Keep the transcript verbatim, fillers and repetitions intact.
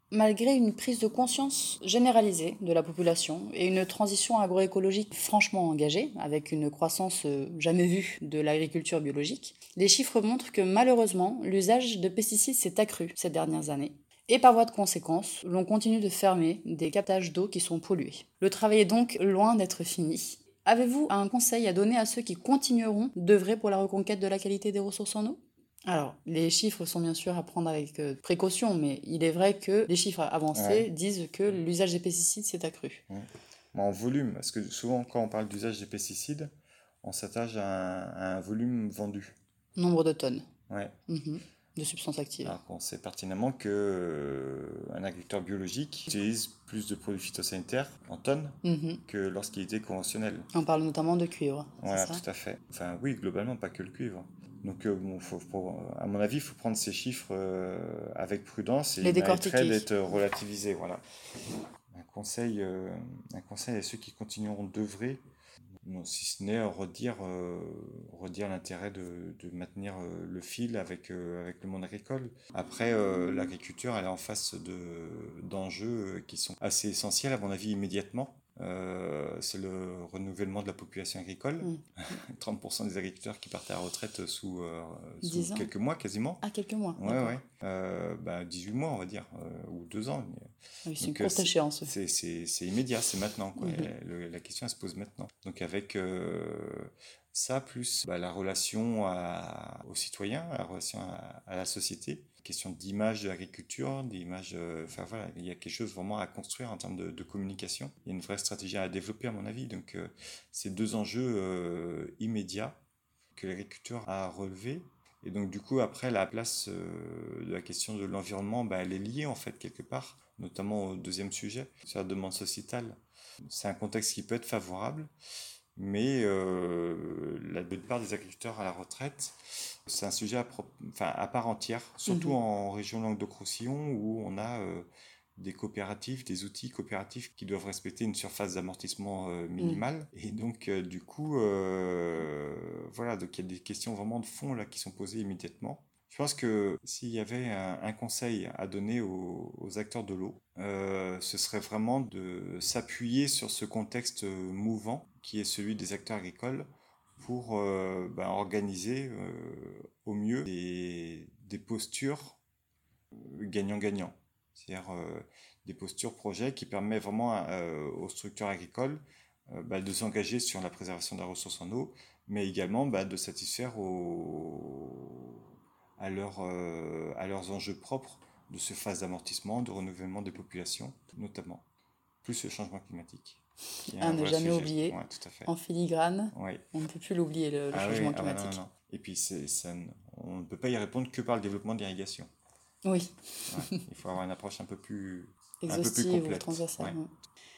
Malgré une prise de conscience généralisée de la population et une transition agroécologique franchement engagée, avec une croissance euh, jamais vue de l'agriculture biologique, les chiffres montrent que malheureusement, l'usage de pesticides s'est accru ces dernières années. Et par voie de conséquence, l'on continue de fermer des captages d'eau qui sont pollués. Le travail est donc loin d'être fini. Avez-vous un conseil à donner à ceux qui continueront d'œuvrer pour la reconquête de la qualité des ressources en eau ? Alors, les chiffres sont bien sûr à prendre avec euh, précaution, mais il est vrai que les chiffres avancés Ouais. disent que l'usage des pesticides s'est accru. Mm. Mais en volume, parce que souvent quand on parle d'usage des pesticides, on s'attache à un, à un volume vendu. Nombre de tonnes Ouais. mhm, de substances actives. Alors qu'on sait pertinemment que euh, un agriculteur biologique utilise plus de produits phytosanitaires en tonnes Mhm. que lorsqu'il était conventionnel. On parle notamment de cuivre, c'est Voilà, ça? tout à fait. Enfin, oui, globalement, pas que le cuivre. Donc, euh, bon, faut, faut- à mon avis, il faut prendre ces chiffres euh, avec prudence et Les ils mériteraient décortiquer. d'être relativisés. Voilà. Un conseil, euh, un conseil à ceux qui continueront d'œuvrer, non, si ce n'est redire, euh, redire l'intérêt de, de maintenir euh, le fil avec, euh, avec le monde agricole. Après, euh, l'agriculture, elle est en face de, d'enjeux euh, qui sont assez essentiels, à mon avis, immédiatement. Euh, c'est le renouvellement de la population agricole. Mm. trente pour cent des agriculteurs qui partent à la retraite sous, euh, sous dix ans? quelques mois quasiment. Ah, quelques mois, Ouais, d'accord. ouais. Euh, bah, dix-huit mois, on va dire, euh, ou deux ans. Ah oui, c'est une Donc, euh, courte c'est échéance. c'est- c'est- c'est immédiat, c'est maintenant, quoi. Mhm. Le- la question, elle se pose maintenant. Donc, avec euh, ça, plus bah, la relation à- aux citoyens, la relation à, à la société, question d'image de l'agriculture, d'image. euh, Enfin, voilà, il y a quelque chose vraiment à construire en termes de, de communication. Il y a une vraie stratégie à développer, à mon avis. Donc, euh, c'est deux enjeux euh, immédiats que l'agriculture a relevé. Et donc du coup, après, la place euh, de la question de l'environnement, bah, elle est liée en fait quelque part, notamment au deuxième sujet, sur la demande sociétale. C'est un contexte qui peut être favorable, mais euh, la plupart des agriculteurs à la retraite, c'est un sujet à, pro- enfin, à part entière, surtout Mhm. en région Languedoc-Roussillon où on a euh, des coopératives, des outils coopératifs qui doivent respecter une surface d'amortissement euh, Mm. minimale. Et donc, euh, du coup, euh, voilà, donc il y a des questions vraiment de fond là qui sont posées immédiatement. Je pense que s'il y avait un, un conseil à donner aux, aux acteurs de l'eau, euh, ce serait vraiment de s'appuyer sur ce contexte mouvant qui est celui des acteurs agricoles pour euh, ben, organiser euh, au mieux des, des postures gagnant-gagnant. C'est-à-dire euh, des postures projets qui permettent vraiment euh, aux structures agricoles euh, bah, de s'engager sur la préservation de la ressource en eau, mais également bah, de satisfaire aux, à, leur, euh, à leurs enjeux propres de ce phase d'amortissement, de renouvellement des populations, notamment, plus le changement climatique, qui est À un ne vrai jamais sujet. oublier, Ouais, tout à fait. en filigrane, Ouais. on ne peut plus l'oublier, le, le Ah oui, changement ah bah non, non, climatique. non. Et puis, c'est, ça, on ne peut pas y répondre que par le développement de l'irrigation. Oui, Ouais, il faut avoir une approche un peu plus, un peu plus exhaustive ou complète. transversale. Ouais. Ouais.